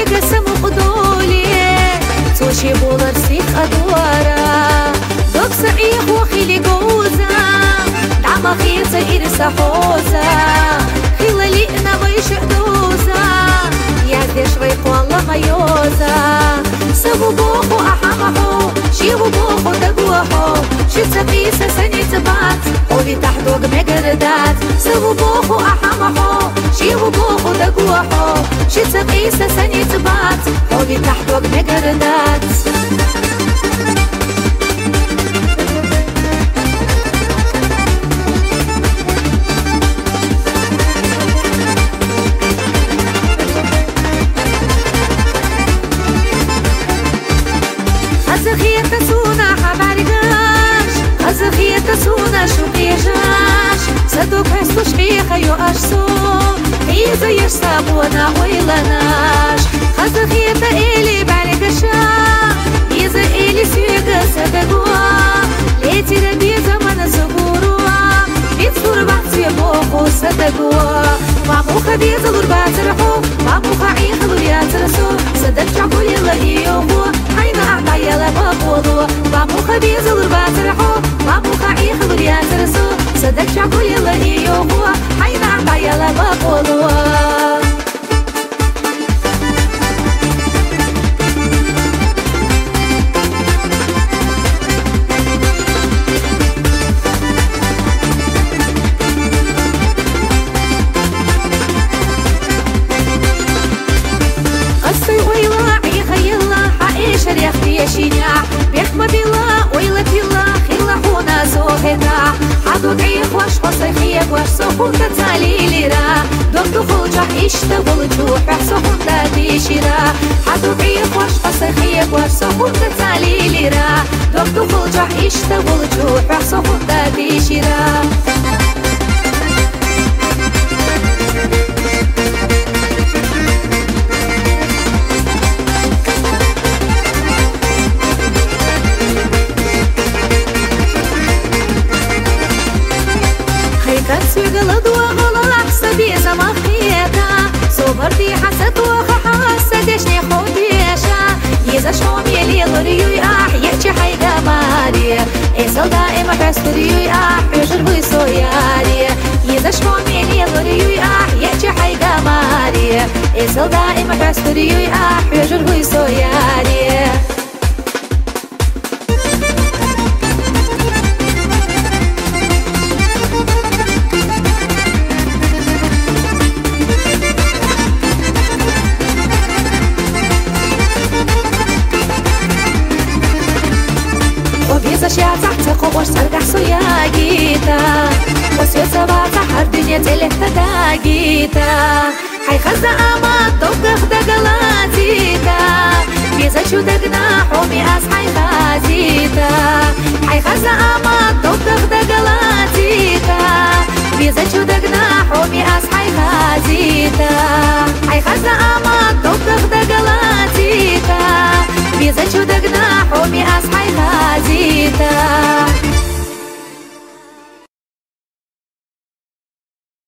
قسم وقدولي توشي بولر سيخ أدوارا دوك صعيح وخيلي قوزا دعما خيرتا إرسا حوزا خيلا لئنا ويش دوزا يعدش غيق والله غيوزا سبو بوخو أحمحو شيغو بوخو دقوحو شتا قيسا سني تبات قولي تحدوق مقردات سبو بوخو أحمحو شيغو بوخو دقوحو شتا قيسا سني تبات قولي تحدوق مقردات تسونا شو قيجاش صدوك هستو شقيقة يو أشسو إيزا يشسابونا ويلناش خزخيطة إلي بعلقشا إيزا إلي سيقا سدقوا ليتي ربي زمن سقوروا بيتصور بعضي بوخو سدقوا ماموخا بيزا لربات رحو ماموخا عيخ لريات رسو سدق شعبو يلا إيوهو حين أعطى يلا بقولو ماموخا بيزا لربات رحو ماموخا عيخ لريات رسو سدق شعبو يلا إيوهو حين أعطى يلا بقولو واش سخون تتالي را دوك دخول جح اشتغل جوح سخون دادي شرا حدو عيق واش قصخيك واش سخون تتالي را دوك دخول جح اشتغل جوح سخون دادي شرا غلط وغلط سبيزة مخيطة صبرتي حسد وخحاسة دشني خوديشة يزا شوم يلي غريو ياح يحكي حيدا ماري إيصل دائما فاستريو ياح يجر بيسو ياري يزا شوم يلي غريو ياح يحكي حيدا ماري إيصل دائما فاستريو ياح يجر بيسو ياري يا تحت قوش سرقح سياقيتا وسويت سبا تحر دنيا تلك تداقيتا حي خزا أما توقف دقلاتيتا بيزا شو دقنا حومي أس حي خازيتا حي خزا أما توقف دقلاتيتا بيزا شو دقنا حومي أس حي خازيتا